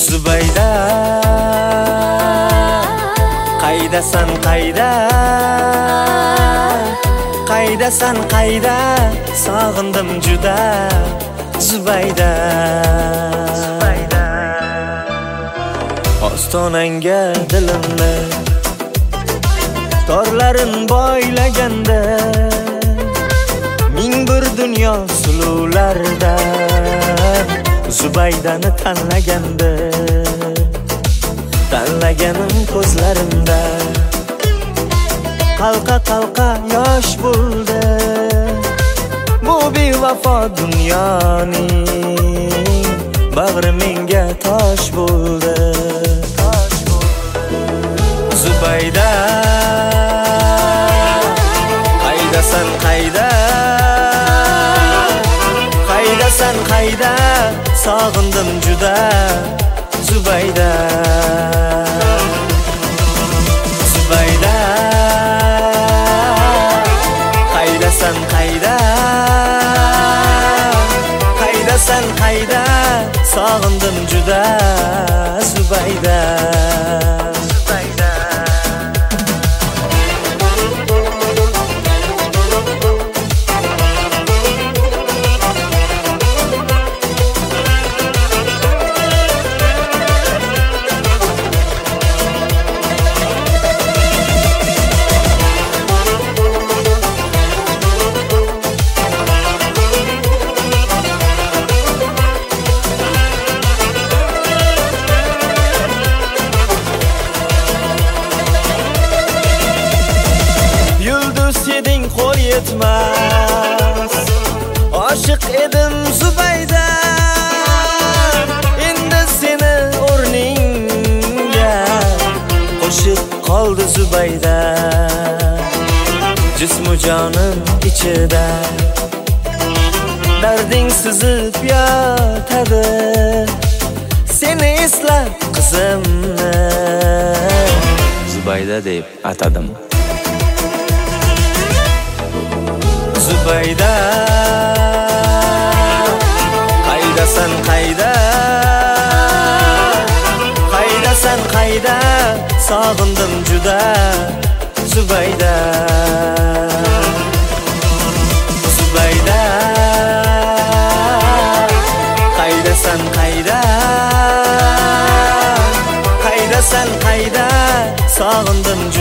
Zubayda qaydasan qayda qaydasan qayda sog'indim juda Zubayda ostonangga dilimni torlarin boylaganda ming bir dunyo suluvlardan Zubaydani tanlaganim ko'zlarimda qalqa yosh bo'ldi bu bevafo dunyoning bag'ri menga tosh bo'ldi Zubayda qaydasan qayda qaydasan qayda sog'indim juda Zubayda Zubayda qaydasan qayda qaydasan qayda sog'indim juda Zubayda qo'l yetmas oshiq edim Zubayda endi seni o'rningga qo'shib qoldi Zubayda jismu jonim ichida darding sizib yotadi seni eslab qizimni Zubayda deb atadim Zubayda qaydasan qayda qaydasan qayda sog'indim juda Zubayda Zubayda qaydasan qayda qaydasan qayda sog'indim